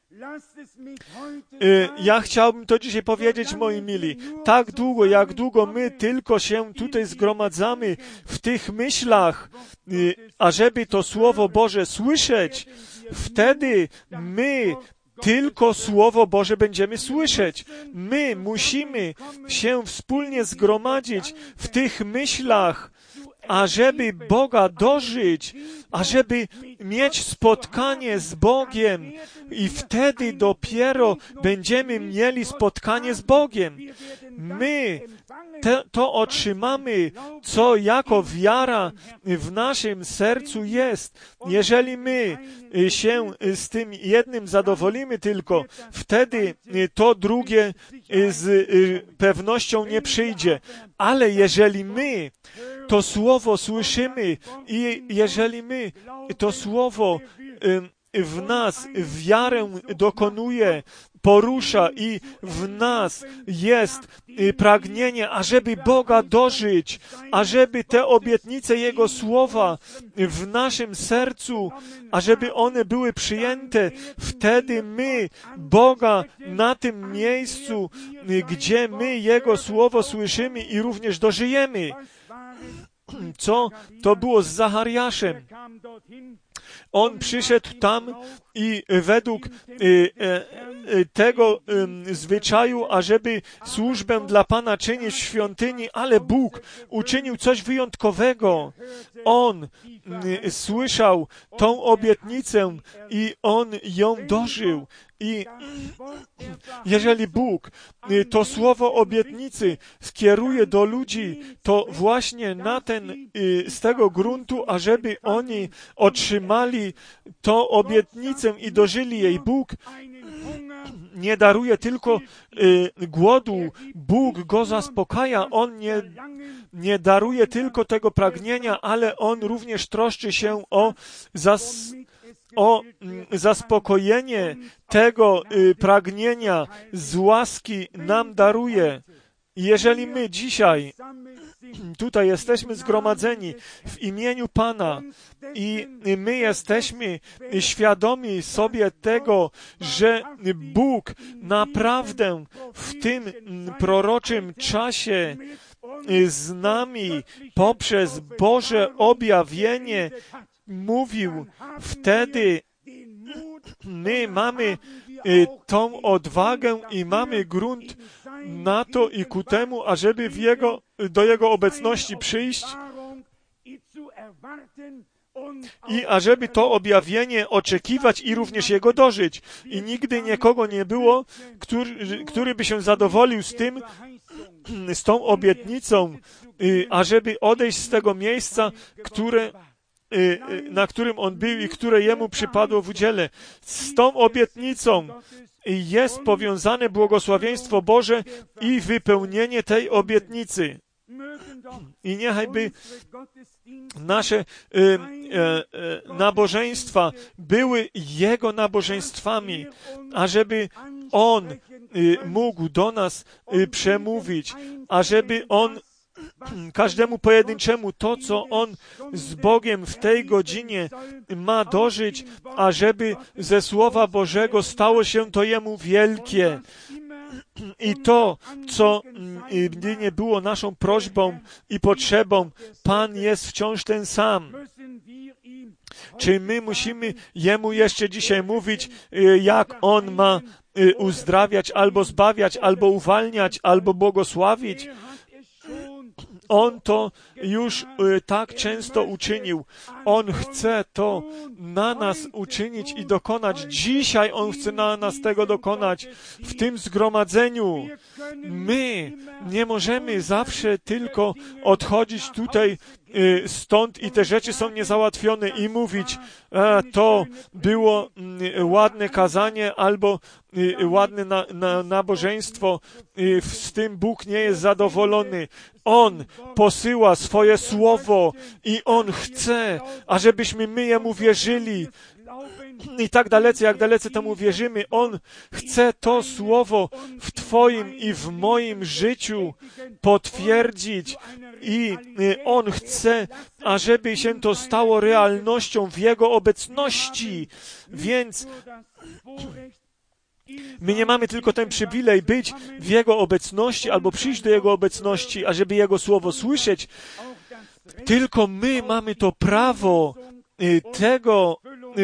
Ja chciałbym to dzisiaj powiedzieć, moi mili. Tak długo, jak długo my tylko się tutaj zgromadzamy w tych myślach, ażeby to Słowo Boże słyszeć, wtedy my tylko Słowo Boże będziemy słyszeć. My musimy się wspólnie zgromadzić w tych myślach, ażeby Boga dożyć, ażeby mieć spotkanie z Bogiem i wtedy dopiero będziemy mieli spotkanie z Bogiem. My to otrzymamy, co jako wiara w naszym sercu jest. Jeżeli my się z tym jednym zadowolimy tylko, wtedy to drugie z pewnością nie przyjdzie. Ale jeżeli my to Słowo słyszymy i jeżeli my to Słowo w nas wiarę dokonuje, porusza i w nas jest pragnienie, ażeby Boga dożyć, ażeby te obietnice Jego Słowa w naszym sercu, ażeby one były przyjęte, wtedy my Boga na tym miejscu, gdzie my Jego Słowo słyszymy i również dożyjemy. Co to było z Zachariaszem? On przyszedł tam i według tego zwyczaju, ażeby służbę dla Pana czynić w świątyni, ale Bóg uczynił coś wyjątkowego. On słyszał tą obietnicę i On ją dożył. I jeżeli Bóg to słowo obietnicy skieruje do ludzi, to właśnie z tego gruntu, ażeby oni otrzymali tą obietnicę i dożyli jej. Bóg nie daruje tylko głodu, Bóg go zaspokaja. On nie daruje tylko tego pragnienia, ale On również troszczy się o zaspokojenie tego pragnienia z łaski nam daruje. Jeżeli my dzisiaj tutaj jesteśmy zgromadzeni w imieniu Pana i my jesteśmy świadomi sobie tego, że Bóg naprawdę w tym proroczym czasie z nami poprzez Boże objawienie mówił, wtedy my mamy tą odwagę i mamy grunt na to i ku temu, ażeby do Jego obecności przyjść i ażeby to objawienie oczekiwać i również Jego dożyć. I nigdy nikogo nie było, który by się zadowolił z tą obietnicą, ażeby odejść z tego miejsca, na którym on był i które jemu przypadło w udziale. Z tą obietnicą jest powiązane błogosławieństwo Boże i wypełnienie tej obietnicy. I niechajby nasze nabożeństwa były Jego nabożeństwami, ażeby On mógł do nas przemówić, ażeby On każdemu pojedynczemu to, co on z Bogiem w tej godzinie ma dożyć, ażeby ze Słowa Bożego stało się to jemu wielkie. I to, co nie było naszą prośbą i potrzebą, Pan jest wciąż ten sam. Czy my musimy Jemu jeszcze dzisiaj mówić, jak On ma uzdrawiać, albo zbawiać, albo uwalniać, albo błogosławić? On to już tak często uczynił. On chce to na nas uczynić i dokonać. Dzisiaj On chce na nas tego dokonać w tym zgromadzeniu. My nie możemy zawsze tylko odchodzić tutaj stąd i te rzeczy są niezałatwione i mówić, to było ładne kazanie albo ładne nabożeństwo, z tym Bóg nie jest zadowolony. On posyła swoje słowo i On chce, ażebyśmy my Jemu wierzyli. I tak dalece, jak dalece temu wierzymy, On chce to słowo w Twoim i w moim życiu potwierdzić i On chce, ażeby się to stało realnością w Jego obecności. Więc my nie mamy tylko ten przywilej być w Jego obecności albo przyjść do Jego obecności, ażeby Jego słowo słyszeć, tylko my mamy to prawo tego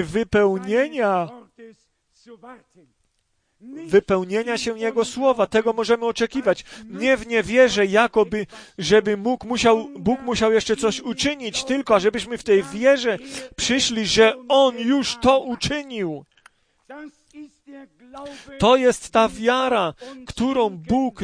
wypełnienia się Jego słowa. Tego możemy oczekiwać. Nie w niewierze, jakoby, żeby Bóg musiał jeszcze coś uczynić, tylko ażebyśmy w tej wierze przyszli, że On już to uczynił. To jest ta wiara, którą Bóg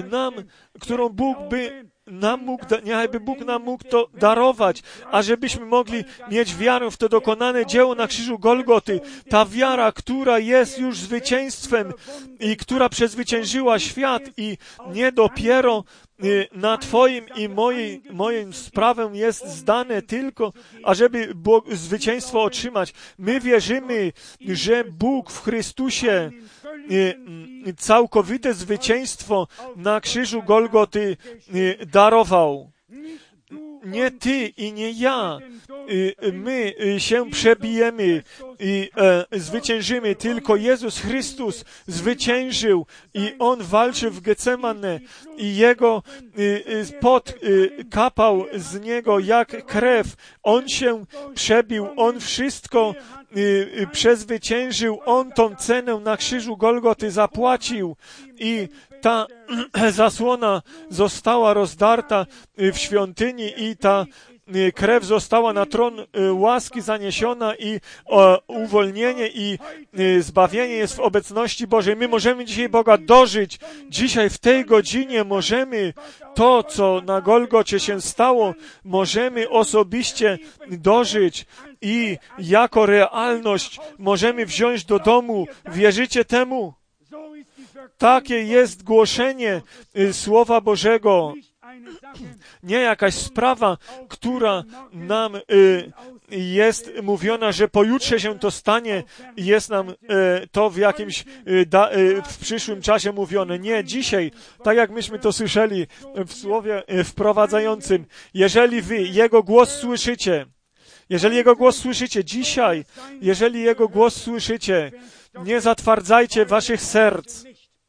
nam mógł to darować, ażebyśmy mogli mieć wiarę w to dokonane dzieło na krzyżu Golgoty. Ta wiara, która jest już zwycięstwem i która przezwyciężyła świat i nie dopiero na Twoim i moim sprawę jest zdane tylko, ażeby zwycięstwo otrzymać. My wierzymy, że Bóg w Chrystusie całkowite zwycięstwo na krzyżu Golgoty darował. Nie ty i nie ja. My się przebijemy i zwyciężymy, tylko Jezus Chrystus zwyciężył i On walczył w Getsemane i Jego pot kapał z Niego jak krew. On się przebił, On wszystko przezwyciężył, On tą cenę na krzyżu Golgoty zapłacił i ta zasłona została rozdarta w świątyni i ta krew została na tron łaski zaniesiona i uwolnienie i zbawienie jest w obecności Bożej. My możemy dzisiaj Boga dożyć. Dzisiaj w tej godzinie możemy to, co na Golgocie się stało, możemy osobiście dożyć i jako realność możemy wziąć do domu. Wierzycie temu? Takie jest głoszenie Słowa Bożego. Nie jakaś sprawa, która nam jest mówiona, że pojutrze się to stanie i jest nam to w jakimś w przyszłym czasie mówione. Nie, dzisiaj, tak jak myśmy to słyszeli w słowie wprowadzającym, jeżeli wy Jego głos słyszycie, dzisiaj, jeżeli Jego głos słyszycie, nie zatwardzajcie waszych serc.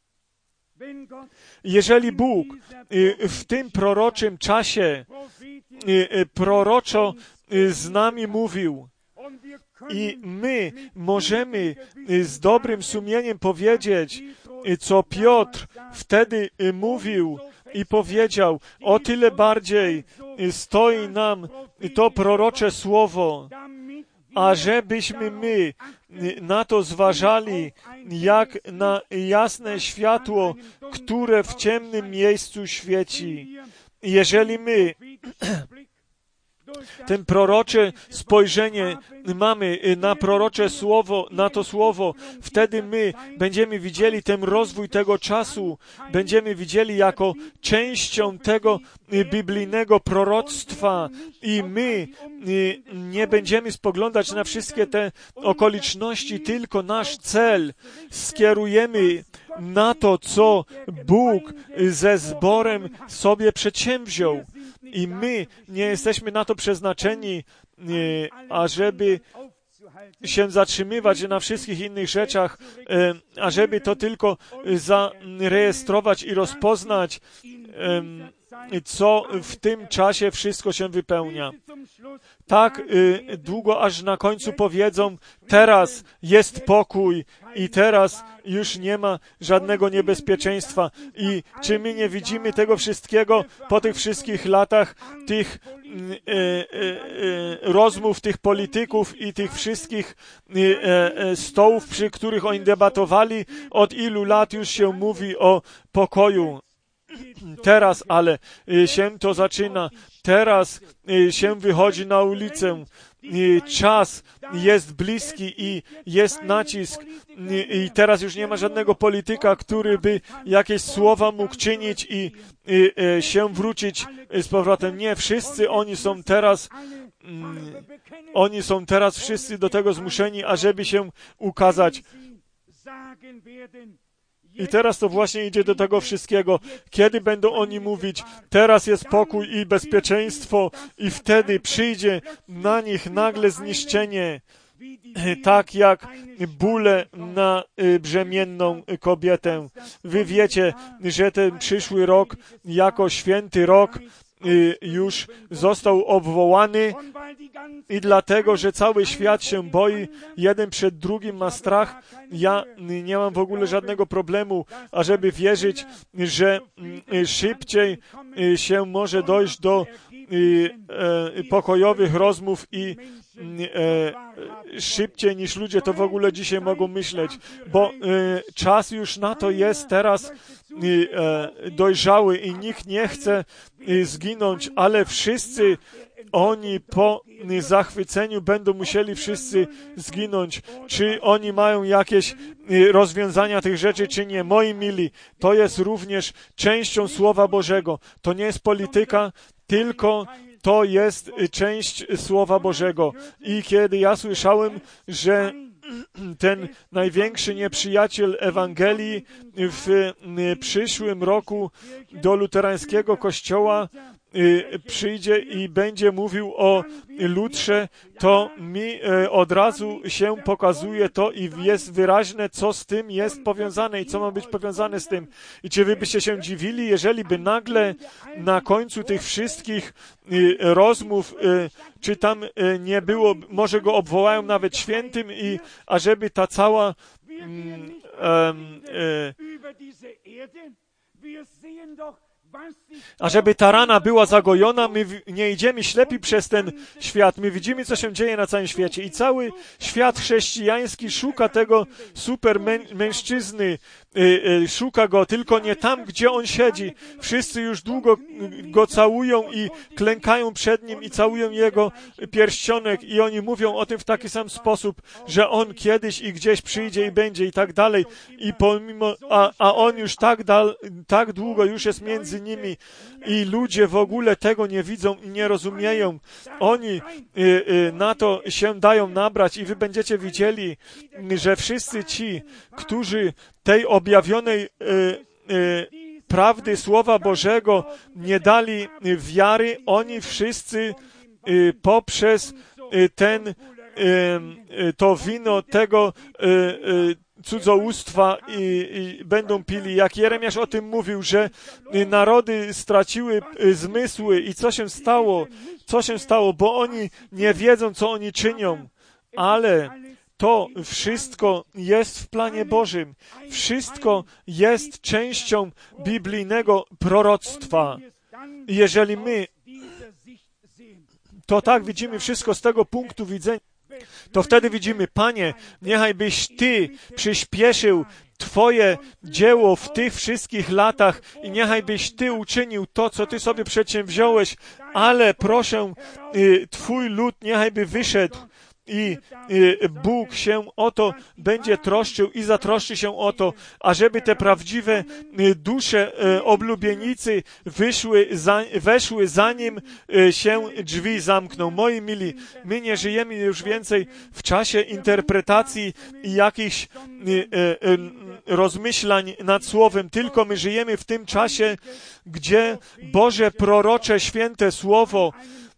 Jeżeli Bóg w tym proroczym czasie proroczo z nami mówił i my możemy z dobrym sumieniem powiedzieć, co Piotr wtedy mówił i powiedział, o tyle bardziej stoi nam to prorocze słowo, ażebyśmy my na to zważali jak na jasne światło, które w ciemnym miejscu świeci. Jeżeli my ten prorocze spojrzenie mamy na prorocze słowo, na to słowo, wtedy my będziemy widzieli ten rozwój tego czasu, będziemy widzieli jako częścią tego biblijnego proroctwa i my nie będziemy spoglądać na wszystkie te okoliczności, tylko nasz cel skierujemy na to, co Bóg ze zborem sobie przedsięwziął. I my nie jesteśmy na to przeznaczeni, ażeby się zatrzymywać na wszystkich innych rzeczach, ażeby to tylko zarejestrować i rozpoznać, co w tym czasie wszystko się wypełnia. Tak długo, aż na końcu powiedzą, teraz jest pokój i teraz już nie ma żadnego niebezpieczeństwa. I czy my nie widzimy tego wszystkiego po tych wszystkich latach, tych rozmów, tych polityków i tych wszystkich stołów, przy których oni debatowali, od ilu lat już się mówi o pokoju. Teraz ale się to zaczyna, teraz się wychodzi na ulicę, czas jest bliski i jest nacisk i teraz już nie ma żadnego polityka, który by jakieś słowa mógł czynić i się wrócić z powrotem. Nie, wszyscy oni są teraz wszyscy do tego zmuszeni, ażeby się ukazać. I teraz to właśnie idzie do tego wszystkiego. Kiedy będą oni mówić, teraz jest pokój i bezpieczeństwo i wtedy przyjdzie na nich nagle zniszczenie, tak jak bóle na brzemienną kobietę. Wy wiecie, że ten przyszły rok jako święty rok już został obwołany i dlatego, że cały świat się boi, jeden przed drugim ma strach. Ja nie mam w ogóle żadnego problemu, ażeby wierzyć, że szybciej się może dojść do pokojowych rozmów i szybciej niż ludzie to w ogóle dzisiaj mogą myśleć, bo czas już na to jest teraz dojrzały i nikt nie chce zginąć, ale wszyscy oni po zachwyceniu będą musieli wszyscy zginąć. Czy oni mają jakieś rozwiązania tych rzeczy, czy nie? Moi mili, to jest również częścią Słowa Bożego. To nie jest polityka, tylko to jest część Słowa Bożego. I kiedy ja słyszałem, że ten największy nieprzyjaciel Ewangelii w przyszłym roku do luterańskiego kościoła przyjdzie i będzie mówił o Lutrze, to mi od razu się pokazuje to i jest wyraźne, co z tym jest powiązane i co ma być powiązane z tym. I czy wy byście się dziwili, jeżeli by nagle na końcu tych wszystkich rozmów, czy tam nie było, może go obwołają nawet świętym i ażeby ta cała ażeby ta rana była zagojona, my nie idziemy ślepi przez ten świat. My widzimy, co się dzieje na całym świecie. I cały świat chrześcijański szuka tego super mężczyzny. Szuka go, tylko nie tam, gdzie on siedzi. Wszyscy już długo go całują i klękają przed nim i całują jego pierścionek i oni mówią o tym w taki sam sposób, że on kiedyś i gdzieś przyjdzie i będzie i tak dalej. I pomimo, a on już tak długo już jest między między nimi i ludzie w ogóle tego nie widzą i nie rozumieją. Oni na to się dają nabrać i wy będziecie widzieli, że wszyscy ci, którzy tej objawionej prawdy Słowa Bożego nie dali wiary, oni wszyscy poprzez to wino tego cudzołóstwa i będą pili. Jak Jeremiasz o tym mówił, że narody straciły zmysły i co się stało? Co się stało? Bo oni nie wiedzą, co oni czynią. Ale to wszystko jest w planie Bożym. Wszystko jest częścią biblijnego proroctwa. Jeżeli my to tak widzimy wszystko z tego punktu widzenia, to wtedy widzimy, Panie, niechaj byś Ty przyspieszył Twoje dzieło w tych wszystkich latach i niechaj byś Ty uczynił to, co Ty sobie przedsięwziąłeś, ale proszę, Twój lud niechaj by wyszedł i Bóg się o to będzie troszczył i zatroszczy się o to, ażeby te prawdziwe dusze oblubienicy weszły, zanim się drzwi zamkną. Moi mili, my nie żyjemy już więcej w czasie interpretacji i jakichś rozmyślań nad Słowem, tylko my żyjemy w tym czasie, gdzie Boże prorocze, święte Słowo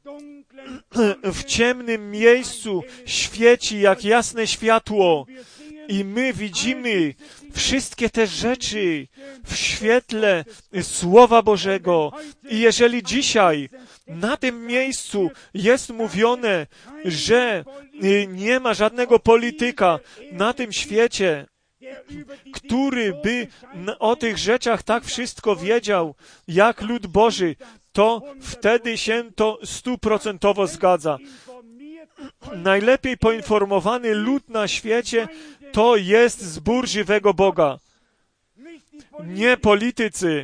w ciemnym miejscu świeci jak jasne światło i my widzimy wszystkie te rzeczy w świetle Słowa Bożego. I jeżeli dzisiaj na tym miejscu jest mówione, że nie ma żadnego polityka na tym świecie, który by o tych rzeczach tak wszystko wiedział, jak lud Boży, to wtedy się to 100% zgadza. Najlepiej poinformowany lud na świecie to jest zbór żywego Boga. Nie politycy.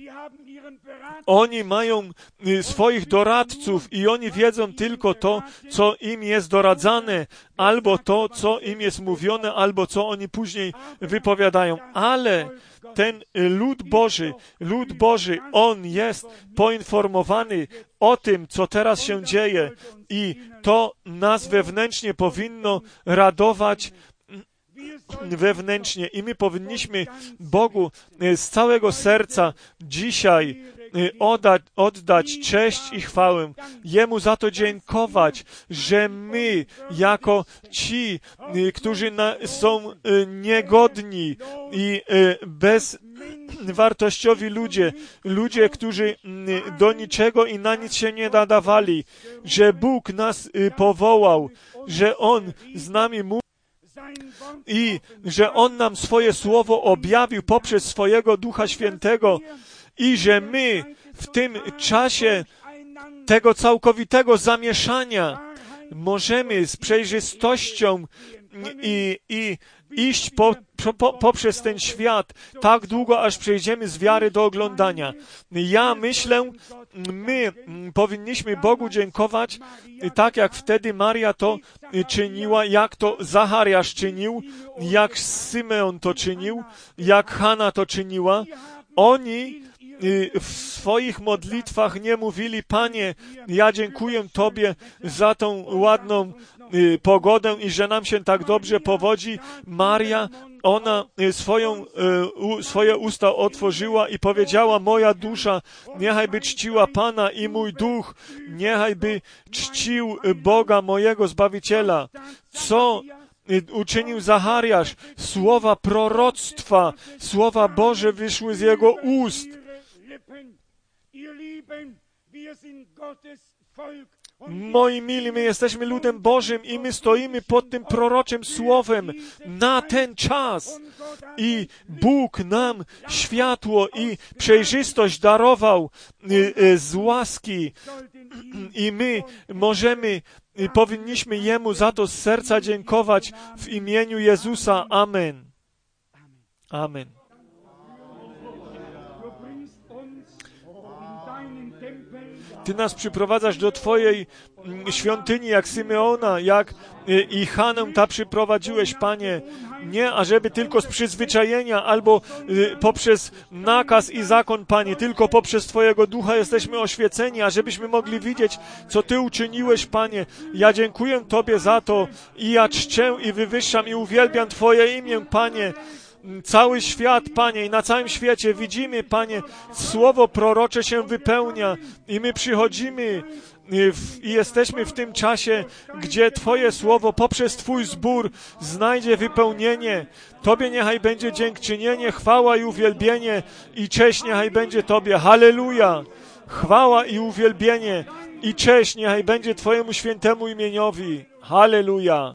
Oni mają swoich doradców i oni wiedzą tylko to, co im jest doradzane, albo to, co im jest mówione, albo co oni później wypowiadają. Ale ten lud Boży, on jest poinformowany o tym, co teraz się dzieje i to nas wewnętrznie powinno radować wewnętrznie i my powinniśmy Bogu z całego serca dzisiaj oddać cześć i chwałę. Jemu za to dziękować, że my jako ci, którzy są niegodni i bezwartościowi ludzie, którzy do niczego i na nic się nie nadawali, że Bóg nas powołał, że On z nami mówi, i że On nam swoje słowo objawił poprzez swojego Ducha Świętego i że my w tym czasie tego całkowitego zamieszania możemy z przejrzystością i iść poprzez ten świat tak długo, aż przejdziemy z wiary do oglądania. Ja myślę, my powinniśmy Bogu dziękować, tak jak wtedy Maria to czyniła, jak to Zachariasz czynił, jak Symeon to czynił, jak Hanna to czyniła. Oni w swoich modlitwach nie mówili, Panie, ja dziękuję Tobie za tą ładną pogodę i że nam się tak dobrze powodzi. Maria, ona swoje usta otworzyła i powiedziała, moja dusza, niechaj by czciła Pana i mój duch, niechaj by czcił Boga, mojego Zbawiciela. Co uczynił Zachariasz? Słowa proroctwa, słowa Boże wyszły z jego ust. Moi mili, my jesteśmy ludem Bożym i my stoimy pod tym proroczym słowem na ten czas. I Bóg nam światło i przejrzystość darował z łaski. I my powinniśmy Jemu za to z serca dziękować w imieniu Jezusa. Amen. Amen. Ty nas przyprowadzasz do Twojej świątyni, jak Symeona, jak i Hanę ta przyprowadziłeś, Panie. Nie ażeby tylko z przyzwyczajenia albo poprzez nakaz i zakon, Panie, tylko poprzez Twojego Ducha jesteśmy oświeceni, ażebyśmy mogli widzieć, co Ty uczyniłeś, Panie. Ja dziękuję Tobie za to i ja czczę i wywyższam i uwielbiam Twoje imię, Panie. Cały świat, Panie, i na całym świecie widzimy, Panie, słowo prorocze się wypełnia i my przychodzimy i jesteśmy w tym czasie, gdzie Twoje słowo poprzez Twój zbór znajdzie wypełnienie. Tobie niechaj będzie dziękczynienie, chwała i uwielbienie i cześć niechaj będzie Tobie. Halleluja! Chwała i uwielbienie i cześć niechaj będzie Twojemu świętemu imieniowi. Halleluja!